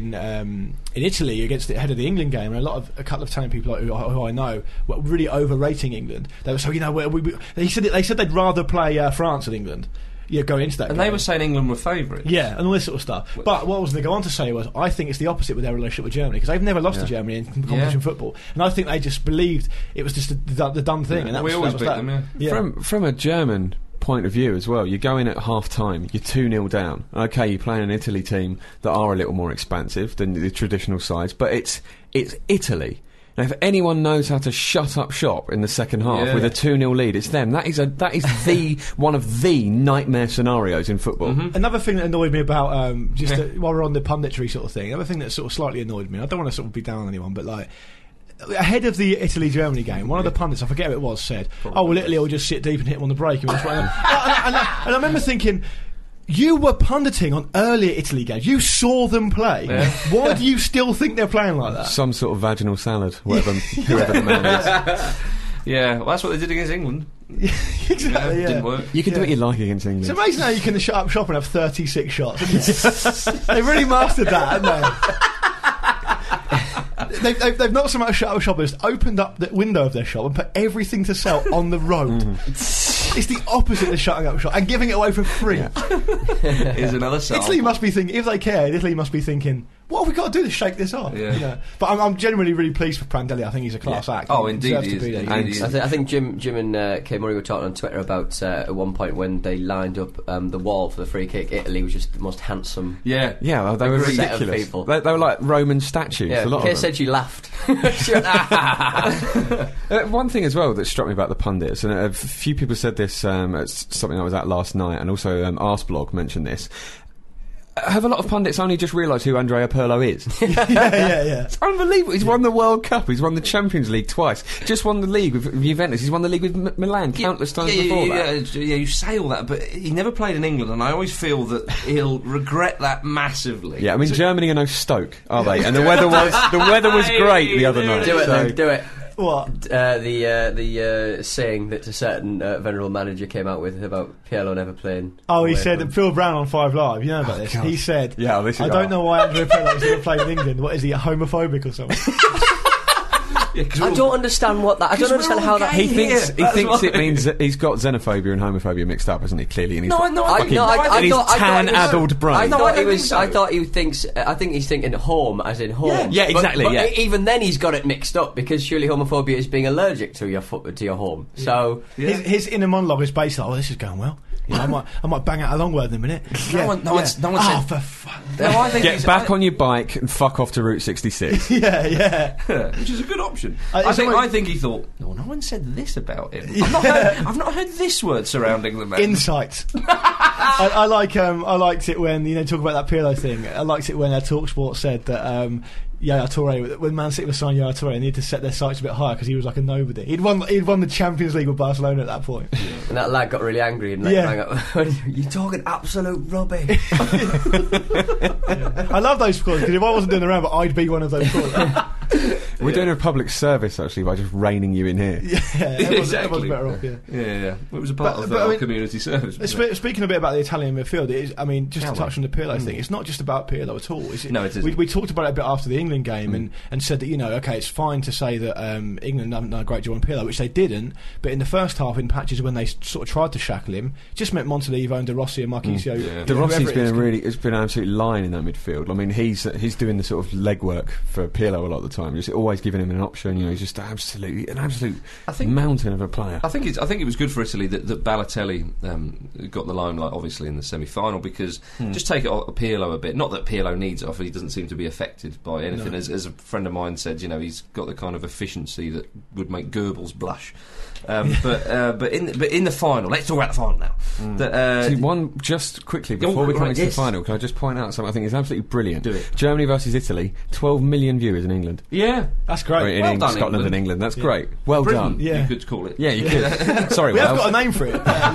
Italy against the head of the England game, and a couple of Italian people who I know were really overrating England. They were saying, they said they'd rather play France than England. Yeah, go into that. And game. They were saying England were favourites. Yeah, and all this sort of stuff. But what I was going to go on to say was, I think it's the opposite with their relationship with Germany, because they've never lost to Germany in competition football, and I think they just believed it was just the done thing. And that we always beat them. Yeah. From a German point of view as well, you go in at half time, you're 2-0 down. Okay, you're playing an Italy team that are a little more expansive than the traditional sides, but it's Italy. Now, if anyone knows how to shut up shop in the second half with a 2-0 lead, it's them. That is the one of the nightmare scenarios in football. Another thing that annoyed me about while we're on the punditry sort of thing, another thing that sort of slightly annoyed me, I don't want to sort of be down on anyone, but like, ahead of the Italy-Germany game, one of the pundits, I forget who it was, said, Italy will just sit deep and hit them on the break. And I remember thinking, you were punditing on earlier Italy games. You saw them play. Yeah. Why do you still think they're playing like that? Some sort of vaginal salad, whoever the man is. Yeah, well, that's what they did against England. Exactly, Didn't work. You can do what you like against England. It's amazing how you can shut up shop and have 36 shots, isn't it? They really mastered that, haven't they? They've not so much shut up shop as opened up the window of their shop and put everything to sell on the road. It's the opposite of shutting up shop and giving it away for free. Here's another song. Italy must be thinking, if they cared, Italy must be thinking, what have we got to do to shake this off? Yeah. You know? But I'm genuinely really pleased with Prandelli. I think he's a class act. Oh, indeed he is. I think Jim and Kay Murray were talking on Twitter about at one point when they lined up the wall for the free kick, Italy was just the most handsome well, they were ridiculous. People. They were like Roman statues. Yeah, a lot Kay of them. said she laughed. She went, one thing as well that struck me about the pundits, and a few people said this at something I was at last night, and also Arseblog mentioned this. Have a lot of pundits only just realised who Andrea Pirlo is? Yeah. It's unbelievable. He's won the World Cup. He's won the Champions League twice. Just won the league with Juventus. He's won the league with Milan countless times before that. Yeah, you say all that, but he never played in England, and I always feel that he'll regret that massively. Yeah, I mean, Germany are no Stoke, are they? And the weather was great the other night. Do it. What? The saying that a certain venerable manager came out with about Pirlo never playing. Oh, he said that Phil Brown on 5 Live. You know about this? God. He said, I don't know why Andrea Pirlo's never played in England. What is he, homophobic or something? I don't understand what that. I don't understand how that. He thinks it means that he's got xenophobia and homophobia mixed up, isn't he? Clearly, and he's tan-addled brain. I thought he thinks. I think he's thinking home as in home. Yeah, exactly. But even then, he's got it mixed up because surely homophobia is being allergic to your home. Yeah. So his inner monologue is based on, this is going well. You know, I might bang out a long word in a minute. No one said. For fun. No, I think get back on your bike and fuck off to Route 66. Yeah. Which is a good option. I think he thought, no one said this about him. I've not heard this word surrounding the man. Insight. I liked it when talk about that Pirlo thing. I liked it when TalkSport said that Yaya Touré, when Man City was signing Yaya Touré, they needed to set their sights a bit higher because he was like a nobody. He'd won the Champions League with Barcelona at that point. Yeah. And that lad got really angry and rang up. You're talking absolute rubbish. I love those calls because if I wasn't doing the round, I'd be one of those calls. We're doing a public service actually by just reining you in here. Exactly. Everyone's better off. Yeah. It was a part of our community service. Speaking a bit about the Italian midfield, just to touch on the Pirlo thing, it's not just about Pirlo at all. No, it isn't. We talked about it a bit after the England game and said that it's fine to say that England haven't done a great job on Pirlo, which they didn't. But in the first half, in patches when they sort of tried to shackle him, just meant Montolivo and De Rossi and Marchisio. De Rossi's been been an absolute line in that midfield. I mean, he's doing the sort of legwork for Pirlo a lot of the time. Just always giving him an option. He's just an absolute mountain of a player. I think it was good for Italy that Balotelli got the limelight, obviously in the semi-final, because just take it off Pirlo a bit. Not that Pirlo needs it off; he doesn't seem to be affected by anything. No. As a friend of mine said, he's got the kind of efficiency that would make Goebbels blush. But in the final, let's talk about the final now. Just quickly before we come into the final, can I just point out something I think is absolutely brilliant? Do it. Germany versus Italy, 12 million viewers in England. Yeah, that's great. In Scotland and England, that's great. Well Britain, done. Yeah, you could call it. Yeah, you could. Sorry, we have got a name for it.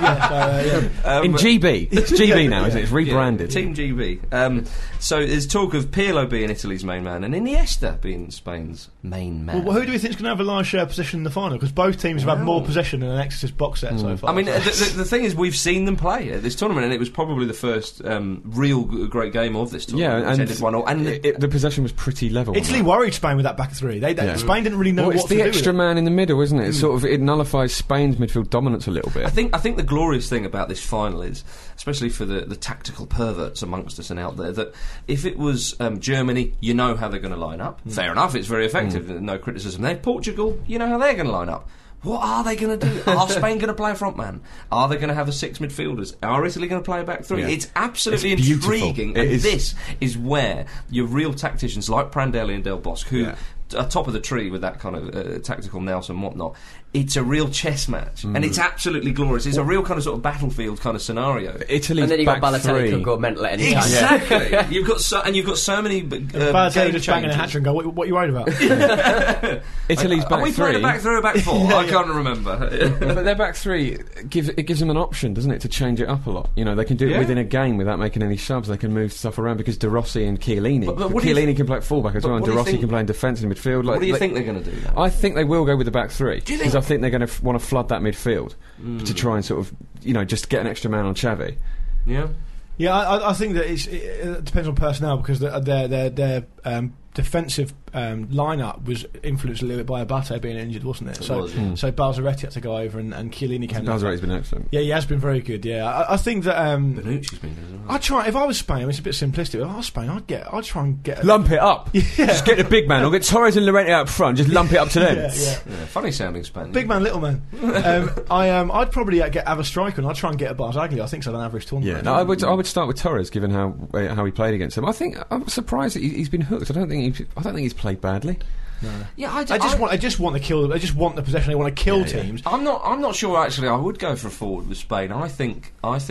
In GB, it's GB now, isn't it? It's rebranded. Team GB. So there's talk of Pirlo being Italy's main man and Iniesta being Spain's main man. Well, who do we think is going to have a large share of possession in the final? Because both teams have had more possession than an Exorcist box set so far. I mean, the thing is, we've seen them play at this tournament, and it was probably the first real great game of this tournament. Yeah, and the possession was pretty level. Italy worried Spain with that back three. Spain didn't really know what to do. It's the extra man in the middle, isn't it? It nullifies Spain's midfield dominance a little bit. I think the glorious thing about this final is, especially for the tactical perverts amongst us and out there, that if it was Germany, you know how they're going to line up. Fair enough, it's very effective. No criticism there. Portugal, you know how they're going to line up. What are they going to do? Are Spain going to play a front man? Are they going to have the 6 midfielders? Are Italy going to play a back three? Yeah. It's absolutely intriguing. And this is where your real tacticians like Prandelli and Del Bosque, who are top of the tree with that kind of tactical nous and whatnot, it's a real chess match, and it's absolutely glorious. It's a real kind of sort of battlefield kind of scenario. Italy's and then you've got Balotelli could go mental at any time. Exactly. You've got so many. Balotelli just banging a hat trick and go, "What are you worried about?" Italy's back three. Are we playing a back three or back four? I can't remember. But their back three gives them an option, doesn't it, to change it up a lot? They can do it within a game without making any subs. They can move stuff around because De Rossi and Chiellini. Chiellini can play at fullback as well, and De Rossi can play in defence and midfield. What do you think they're going to do now? I think they will go with the back three because I think they're going to want to flood that midfield to try and sort of just get an extra man on Xavi. Yeah, I think that it depends on personnel because their defensive lineup was influenced a little bit by Abate being injured, wasn't it? So Balzaretti had to go over and Chiellini came. Balzaretti's been excellent. Yeah, he has been very good. Yeah, I think that Bonucci's been good as well. I'd try if I was Spain. It's a bit simplistic. If I was Spain, I'd try and get lump it up. Yeah. Just get the big man. I'll get Torres and Llorente up front. Just lump it up to them. Yeah. Funny sounding Spain. Big man, little man. I'd probably have a striker and I'd try and get a Barzagli. I think so. An average tournament. Yeah, no, I would start with Torres, given how he played against them. I'm surprised that he's been hooked. I don't think he's played badly. No. Yeah, I just want to kill them. I just want the possession. I want to kill teams. I'm not sure. Actually, I would go for a forward with Spain. I think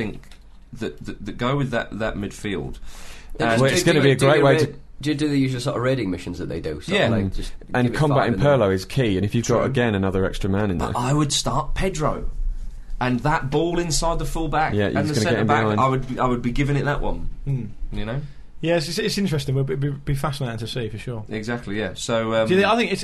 that go with that midfield. It's going to be a great way to. Do you do the usual sort of raiding missions that they do? And combating Pirlo is key. And if you've got again another extra man in there, but I would start Pedro. And that ball inside the full back and the centre back, I would be giving it that one. Yes, it's interesting. It'd be fascinating to see for sure. Exactly, yeah. So I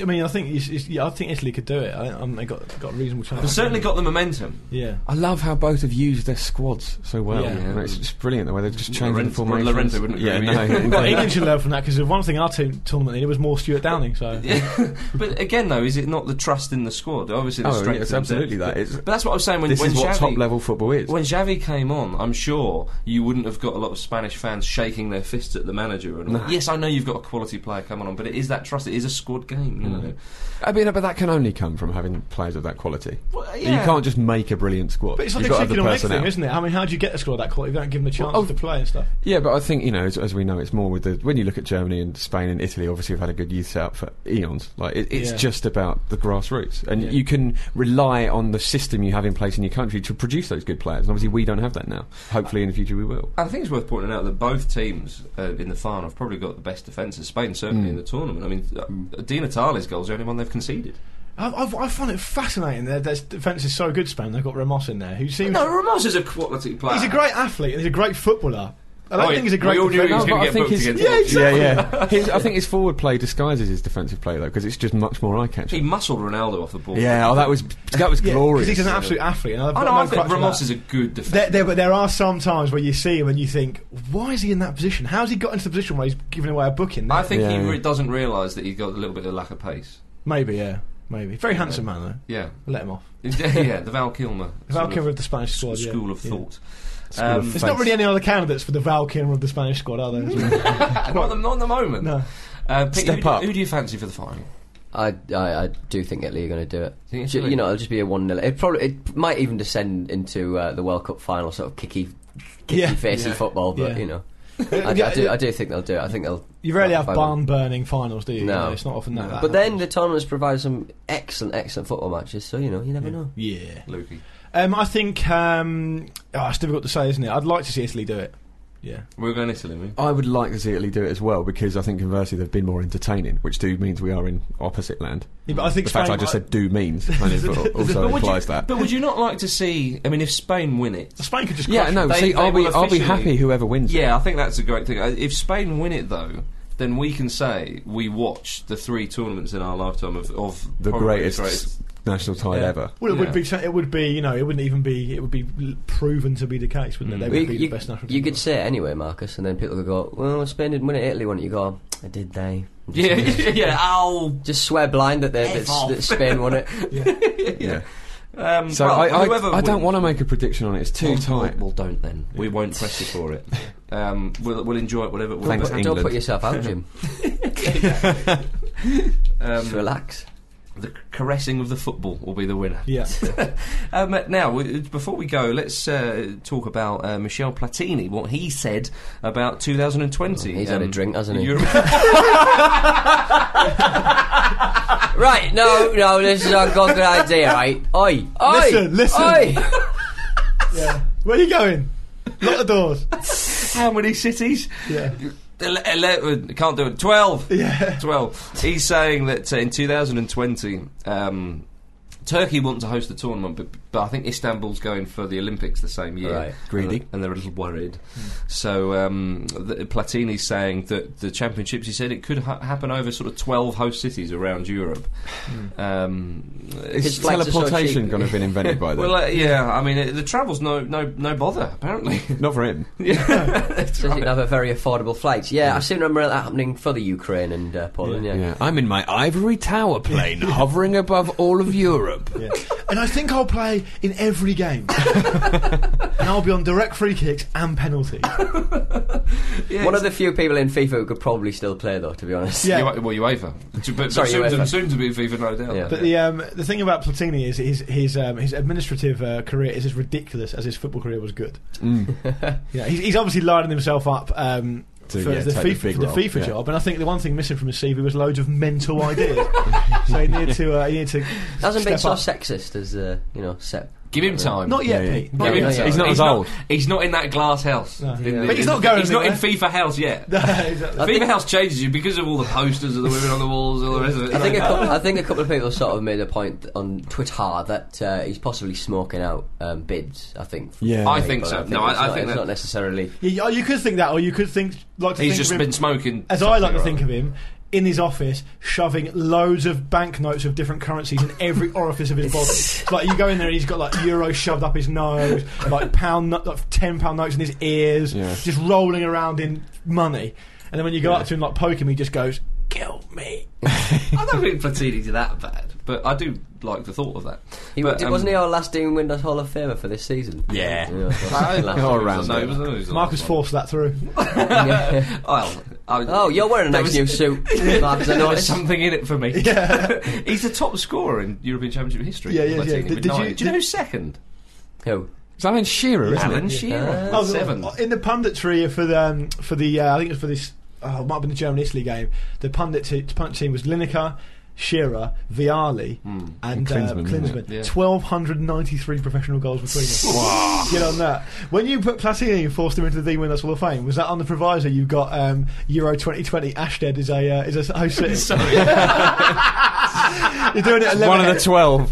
think Italy could do it. They got a reasonable chance. They've certainly got the momentum. Yeah, I love how both have used their squads so well. Yeah. It's just brilliant the way they've just changed the formation. Llorente wouldn't agree. Well, England should learn from that because the one thing our tournament needed was more Stuart Downing. So, but again, though, is it not the trust in the squad? Obviously, the strength. It's absolutely that. But that's what I was saying when what top level football is. When Xavi came on, I'm sure you wouldn't have got a lot of Spanish fans shaking their fists fists at the manager. And yes, I know you've got a quality player coming on, but it is that trust. It is a squad game, you know. I mean, but that can only come from having players of that quality. Well, yeah. You can't just make a brilliant squad. But it's like You've a got to have chicken the or egg thing, personnel. isn't it? I mean, how do you get a squad of that quality if you don't give them the chance to play and stuff? Yeah, but I think, you know, as we know, it's more with when you look at Germany and Spain and Italy, obviously have had a good youth setup for eons. Like it's just about the grassroots, and you can rely on the system you have in place in your country to produce those good players. And obviously, we don't have that now. Hopefully, in the future, we will. I think it's worth pointing out that both teams in the final have probably got the best defences. Spain certainly in the tournament. I mean, Di Natale's goals are the only one they've conceded. I find it fascinating. Their defence is so good, Spain. They've got Ramos in there, who seems... No, Ramos is a quality player. He's a great athlete and he's a great footballer. I don't think he's a great we all knew he was defender. going to get booked against Yeah. I think his forward play disguises his defensive play, though, because it's just much more eye-catching. He muscled Ronaldo off the ball. Yeah, that was glorious. Because he's an absolute athlete. And I think Ramos is a good defender. But there are some times where you see him and you think, why is he in that position? How's he got into the position where he's giving away a booking there? I think he doesn't realise that he's got a little bit of lack of pace. Maybe, yeah. Maybe. Very handsome man, though. Yeah. Let him off. Yeah, the Val Kilmer. Val Kilmer of the Spanish squad, School of thought. There's not really any other candidates for the Val Kilmer of the Spanish squad, are there? not at the moment. No. Pete, who do you fancy for the final? I do think Italy are going to do it. It'll just be a 1-0. It might even descend into the World Cup final, sort of kicky facey football, but you know. I do think they'll do it. I think they'll. You rarely have barn-burning finals, do you? No, you know, it's not often that. But then the tournaments provide some excellent football matches, so you never know. Yeah, Lukey. I think it's difficult to say, isn't it? I'd like to see Italy do it. Yeah, we're going Italy. We? I would like to see Italy do it as well, because I think conversely they've been more entertaining, which means we are in opposite land. Yeah, but I think the fact I just said means kind of also implies that. But would you not like to see? I mean, if Spain win it, Spain could just I'll be happy whoever wins. Yeah, I think that's a great thing. If Spain win it though, then we can say we watched the 3 tournaments in our lifetime of the greatest national tie ever. Well, it would be, you know, it would be proven to be the case, wouldn't it? They would be the best national team. You could say it anyway, Marcus, and then people could go, well, Spain didn't win it, Italy won it. You go, did they? Just swear blind that Spain won it. Yeah. I don't want to make a prediction on it. It's too tight. Well, don't then. We won't press you for it. We'll enjoy it, whatever. Thanks, England. Don't put yourself out, Jim. Just relax. The caressing of the football will be the winner. Yeah. Now, before we go, let's talk about Michel Platini, what he said about 2020. He's had a drink, hasn't he? Right, no, this is a good idea, right? Oi! Listen! Oi! Yeah. Where are you going? Lock the doors. How many cities? Yeah. 11, can't do it. 12. Yeah. 12. He's saying that in 2020, Turkey want to host the tournament, but I think Istanbul's going for the Olympics the same year. Right. Greedy. And they're a little worried. So Platini's saying that the championships, he said, it could happen over sort of 12 host cities around Europe. Is teleportation going to have been invented by then? Well, I mean, the travel's no bother, apparently. Not for him. So you can have a very affordable flights. Yeah, I seem to remember that happening for the Ukraine and Poland. Yeah. I'm in my ivory tower plane, hovering above all of Europe. Yeah. And I think I'll play in every game. And I'll be on direct free kicks and penalties. One of the few people in FIFA who could probably still play, though, to be honest. Yeah. UEFA. But UEFA. soon to be FIFA, no doubt. Yeah. But the thing about Platini is his administrative career is as ridiculous as his football career was good. Yeah, he's obviously lining himself up for the FIFA job, and I think the one thing missing from his CV was loads of mental ideas. So he needed to. Hasn't been so sexist as Sepp. Give him time. Not yet, Pete. He's not as old. He's not in that glass house. No. But he's not going. He's not in FIFA house yet. No, exactly. FIFA house changes you because of all the posters of the women on the walls, all the rest of it. I think a couple of people sort of made a point on Twitter that he's possibly smoking out bids. I think. Yeah, I think so. I think it's not necessarily. Yeah, you could think that, or you could think he's just been smoking. As I like to think of him. In his office, shoving loads of banknotes of different currencies in every orifice of his body. Like you go in there and he's got like euros shoved up his nose, like £10 notes in his ears, just rolling around in money. And then when you go up to him, like poke him, he just goes, "Kill me." I don't think Platini's that bad. But I do like the thought of that. Wasn't he our last Dean Windass Hall of Famer for this season? Yeah. All around. Marcus forced that through. You're wearing a nice new suit, Marcus. I know there's something in it for me. Yeah. He's the top scorer in European Championship history. Yeah. Do you know who's second? Who? It's Alan Shearer, isn't Alan it? Shearer. 7. In the punditry for the I think it was for this. It might have been the German-Italy game. The pundit team was Lineker, Shearer, Vialli, and Klinsmann. Yeah. 1,293 professional goals between them. Wow. Get on that. When you put Platini and forced him into the Dean Windass Hall of Fame, was that on the proviso you got Euro 2020? Ashted is a host city. Sorry. You're doing it at one of the 12.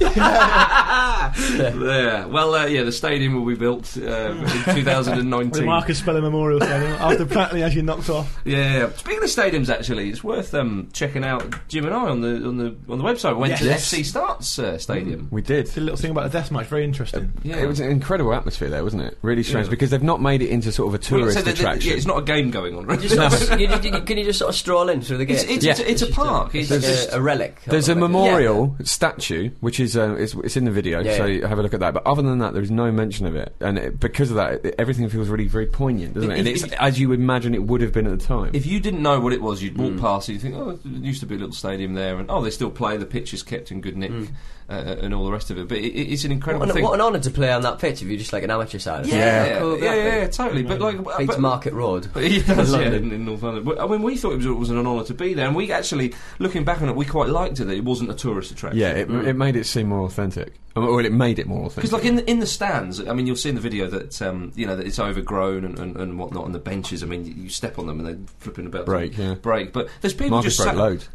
Yeah. Well, the stadium will be built in 2019. The Marcus Speller Memorial Stadium after Platini as you knocked off. Yeah. Speaking of stadiums, actually, it's worth checking out Jim and I on the website. We went to FC Start's stadium. We did. It's a little thing about the deathmatch, very interesting. Yeah. It was an incredible atmosphere there, wasn't it? Really strange because they've not made it into sort of a tourist attraction. It's not a game going on. Right? Can you just sort of stroll in through the gate? It's a park. It's like a relic. There's a memorial statue, which is it's in the video, so have a look at that. But other than that, there is no mention of it, and because of that, everything feels really very poignant, doesn't it? And it's as you imagine it would have been at the time. If you didn't know what it was, you'd walk past and you think, oh, it used to be a little stadium there, and they still play. The pitch is kept in good nick, and all the rest of it. But it's an incredible thing. What an honour to play on that pitch if you're just like an amateur side. Yeah, totally. But beats Market Road. He does, in North London. But I mean, we thought it was an honour to be there, and we actually, looking back on it, we quite liked it that it wasn't a tourist attraction. Yeah, it made it seem more authentic. Well, it made it more authentic. Because, like in the stands, I mean, you'll see in the video that that it's overgrown and whatnot. And the benches, I mean, you step on them and they're flipping about break. But there's people Marcus just broke loads.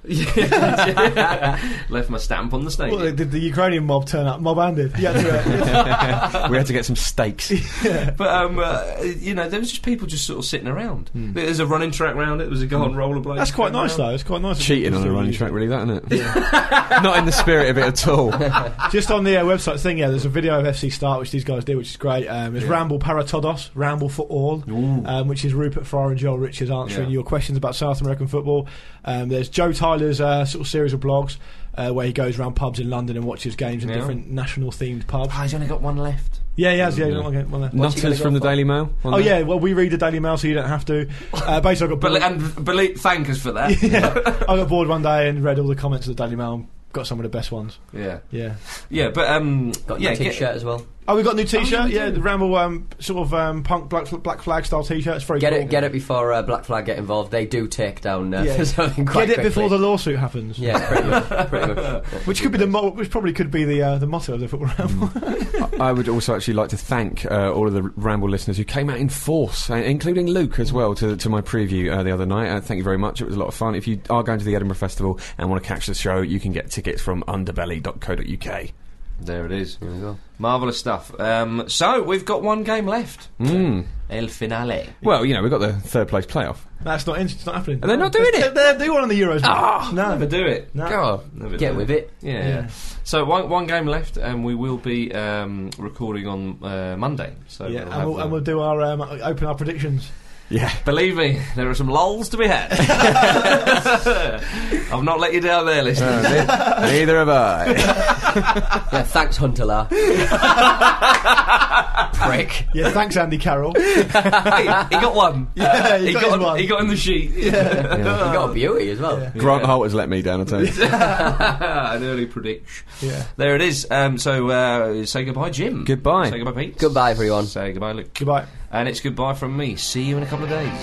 Left my stamp on the stadium. Well, did the Ukrainian mob turn up? Mob-handed. We had to get some steaks. But there was just people just sort of sitting around. There's a running track around it. There's a guy on rollerblades. That's quite nice, though. It's quite nice. Cheating on a running track, really, that, isn't it? Yeah. Not in the spirit of it at all. Just on the website thing, there's a video of FC Start which these guys do, which is great. It's Ramble Paratodos, Ramble for All, which is Rupert Farr and Joel Richards answering your questions about South American football. There's Joe Tyler's sort of series of blogs where he goes around pubs in London and watches games in different national themed pubs. He's only got one left. Yeah, he has. Yeah, one left. Nutters from the Daily Mail. Well, we read the Daily Mail, so you don't have to. Basically, I got bored. Thank us for that. I got bored one day and read all the comments of the Daily Mail. Got some of the best ones. Yeah. But got a t-shirt as well. Oh, we got a new t-shirt. The Ramble punk Black Flag style t-shirt. It's very cool. Get it before Black Flag get involved. They do take down something quite Get it quickly. before the lawsuit happens. Yeah, pretty much. Which could be which probably could be the motto of the Football Ramble. I would also actually like to thank all of the Ramble listeners who came out in force, including Luke as well, to my preview the other night. Thank you very much. It was a lot of fun. If you are going to the Edinburgh Festival and want to catch the show, you can get tickets from underbelly.co.uk. There it is. There we go. Marvellous stuff. So we've got one game left. El finale. Well, we've got the third place playoff. That's not it's not happening. Are they not doing it? They do one on the Euros. No, never do it. No. God, get with it. Yeah. So one game left, and we will be recording on Monday. So we'll do our open our predictions. Yeah. Believe me, there are some lols to be had. I've not let you down there, listeners. Neither have I. Yeah, thanks, Huntelaar. Prick. Yeah, thanks, Andy Carroll. Hey, he got one. Yeah, he got one. He got in the sheet. Yeah. He got a beauty as well. Yeah. Grant Holt has let me down, I tell you. An early prediction. Yeah. There it is. So say goodbye, Jim. Goodbye. Say goodbye, Pete. Goodbye, everyone. Say goodbye, Luke. Goodbye. And it's goodbye from me. See you in a couple of days.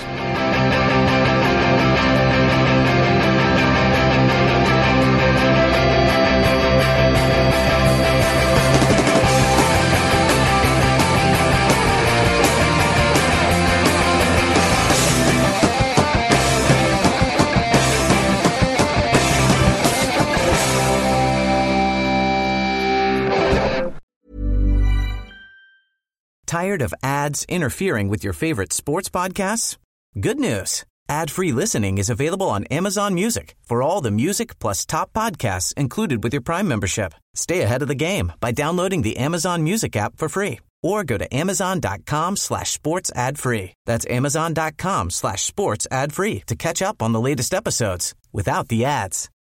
Tired of ads interfering with your favorite sports podcasts? Good news. Ad-free listening is available on Amazon Music for all the music plus top podcasts included with your Prime membership. Stay ahead of the game by downloading the Amazon Music app for free or go to amazon.com/sports ad free. That's amazon.com/sports ad free to catch up on the latest episodes without the ads.